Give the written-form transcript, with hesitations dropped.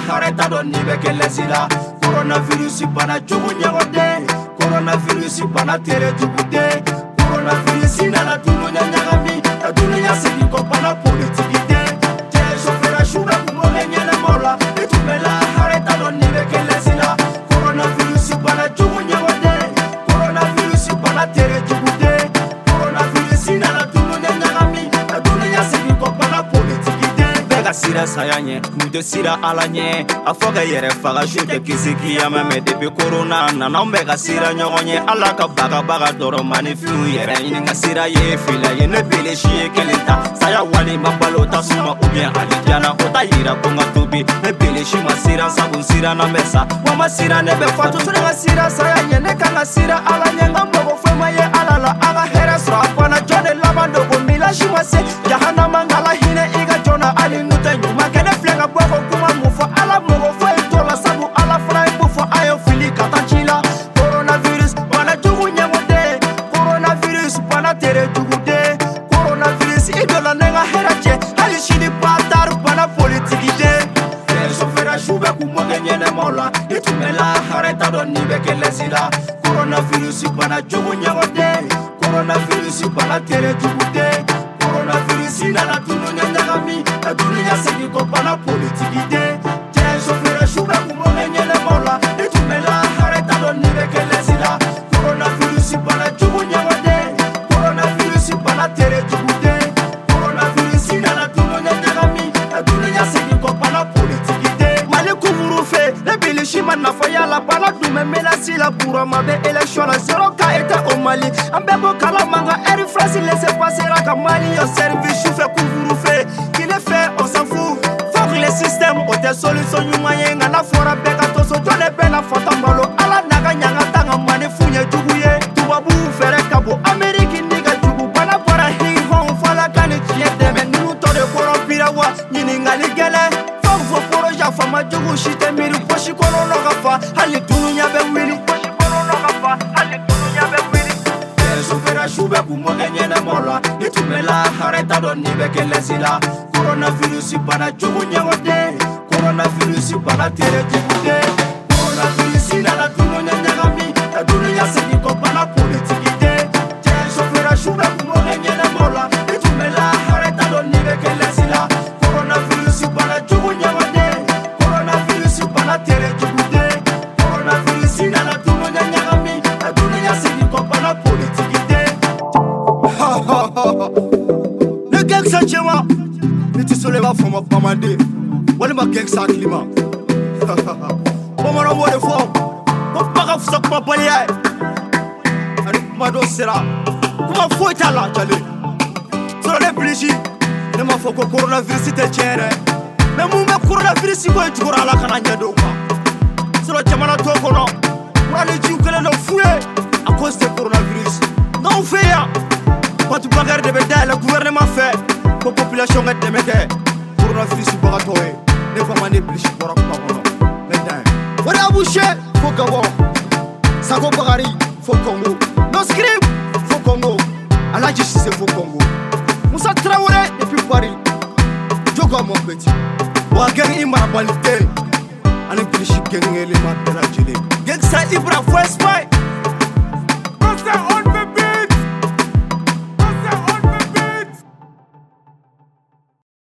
hareta don ni be kelesila coronavirus bana jogo nyagode coronavirus bana tere jugude coronavirus nana tunu nyagami tunu nyasini ko bana politique te chauffeur shuba kumo nyele mola etumela hareta don ni be kelesila coronavirus bana jogo nyagode coronavirus bana tere jugude coronavirus nana tunu nyagami tunu nyasini ko bana politique bega sira sayanye mude sira alanye afoga yere faga shute kisiki ya meme depuis corona nana bega sira nyogonye alaka baga doro manifiu yere ininga sira ye fila ye ne bele shie kelenta saya wali mabalo tasuma ubien alijana ota yira konga tubi ne bele shi masira sabun sira na mesa wama sira ne be fatu tunga sira sayanye ne kanga sira alanye ngambo fema ye alala aga hera sra pana jone lamando go mila shi mase jahana mangala hine iga jona ali nuta nyuma kene flenga bwako kuma mufo ala mogo fo itola sabu ala fly bufo ayo fili katachila coronavirus bana jugu nyamode coronavirus bana tere jugude coronavirus idola nenga herache hali shini patar bana politique sofera shuba kumoge nyene mola itumela hareta don ni bekelesila coronavirus bana jugu nyamode coronavirus bana tere jugude coronavirus nana tunu nyagami tunu nyasini ko bana politique te sofera shuba kumoge nyene mola itumela hareta don ni bekelesila coronavirus bana jugu nyamode coronavirus bana tere jugude coronavirus nana tunu nyagami tunu nyasini ko bana politique mali kuburu fe le bilishi manafa yala bana dume menasi la pour mabe élection la 0K était au Mali ambebo kala manga eri France laissez passer la Mali yo service chou fait kuburu fe qui le fait on s'en fout faut que le système o te solution nyumanye ngana fora beka to so jone bena fatambalo ala naga nyanga tanga mane funye juguye tubabu fere kabo Amerique niga jugu bana bora hi hon fala kane chiete men nu to de corrompira wa nyini ngali gele fo projet fama jugu shite miru poshi kono no gafa hali dunya be wili poshi kono no gafa hali dunya be wili sofera shuba kumoge nyene mola itumela hareta don ni bekelesila coronavirus bana jugu nyagode coronavirus bana tere jugude coronavirus nana tunu nyagami tunu nyasini ko bana politique te sofera shuba kumoge nyene mola itumela hareta don ni bekelesila coronavirus bana jugu nyagode coronavirus bana tere jugude coronavirus nana tunu nyagami tunu nyasini ko bana politique le gang sa chema ni ti soleva foma pamande wala ma gang sa klima pomara wole fo ko paga fusa kuma baliya ari kuma do sera kuma fo tala jale solo le blishi ne ma fo ko coronavirus te chere me mu me coronavirus ko jura la kana nyedo kwa solo jamana to kono wala ji ko le foué à cause de coronavirus non fait ya quand tu bagarres de bétail, le gouvernement fait pour la population est démété. Coronavirus pour la toile, ne pas maner plus pour la parole. Maintenant, on a bouché, faut qu'on voit. Sako Bagari, faut Congo. No script, faut Congo. À la justice, faut Congo. Moussa Traoré, et puis Paris. Jogo mon petit. Wagen Imara Balite. Allez, plus chic, gang, les mains de la gelée. Gang, ça, Ibra, faut Espagne.